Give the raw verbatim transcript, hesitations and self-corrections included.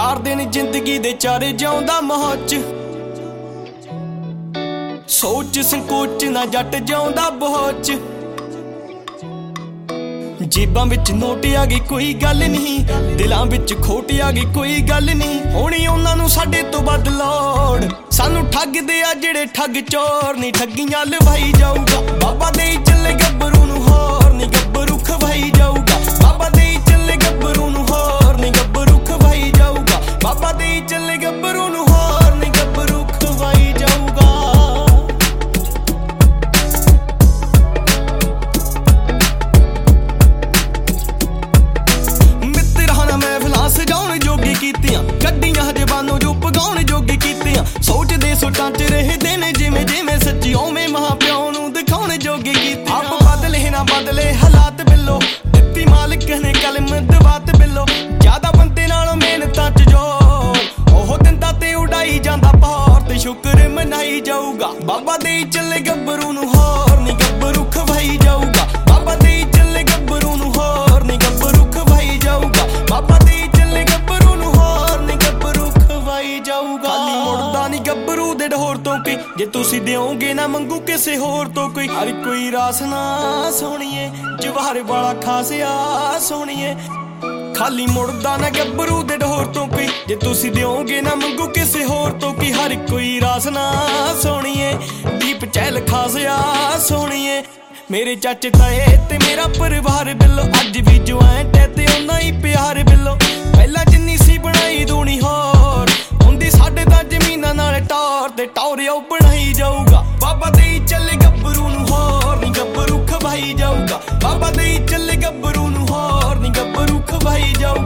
ਚਾਰ दिन जिंदगी दे चारे जिउंदा मौज सोच संकोच ना जट जिउंदा बोझ जेबां विच नोट आ गई कोई गल नहीं दिलां विच खोट आ गई कोई गल नहीं होनी उन्हां नूं साडे तो वध लोड़ सानू ठगदे आ जिहड़े ठग चोर नहीं ठगियां लवाई जाऊगा बाबा दे चले गब्बरू नूं होर नहीं गब्बरू खवाई जाऊगा बाबा दे चले गब्बरू नूं होर नहीं गब्बरू खवाई जाऊगा बाबा दे चले गब्बरू नूं होर नहीं गब्बरू खवाई जाऊगा सजाउण जोगी कीतियां गड्डियां जबानों जो पगाउण जोगी कीतियां सोचदे सोचां च रहदे ने जिवें जिवें सच्ची ओवें मां प्यो नूं दिखाउण जोगी कीतियां आप बदले ना बदले हालात बिल्लो दित्ती मालिक ने कलम दवात बिल्लो ज्यादा बंदे नालों मेहनतां च जोर ओह दिंदा ते उड़ाई जांदा पार ते शुक्र मनाई जाऊगा बाबा दे चले गब्बरू नूं होर नहीं गब्बरू खवाई जाऊगा बाबा दे चले गब्बरू नूं होर नहीं गब्बरू खवाई जाऊगा बाबा दे खाली मुड़दा नहीं गब्बरू दे ढोर तो कोई जे तुसी देओगे ना मंगू किसे होर तो कोई हर कोई रास ना सोहणीए जवाहर वाला खास आ सोहणीए खाली मुड़दा ना गब्बरू दे ढोर तो कोई जे तुसी देओगे ना मंगू किसे होर तो कोई हर कोई रास ना सोहणीए दीप चहल खास आ सोहणीए मेरे चाचे ताए ते मेरा परिवार बिल्लो अज भी ज्वाइंट है ते उन्ना ही प्यार बिल्लो पहला जिन्नी सी बनाई दूनी होर हुंदी साडे तां जमीनां नाल टौर ते टौर ओ बनाई जाऊगा बाबा दे चले गब्बरू नूं होर नहीं गब्बरू खवाई जाऊगा बाबा दे चले गब्बरू नूं होर नहीं गब्बरू खवाई जाऊगा।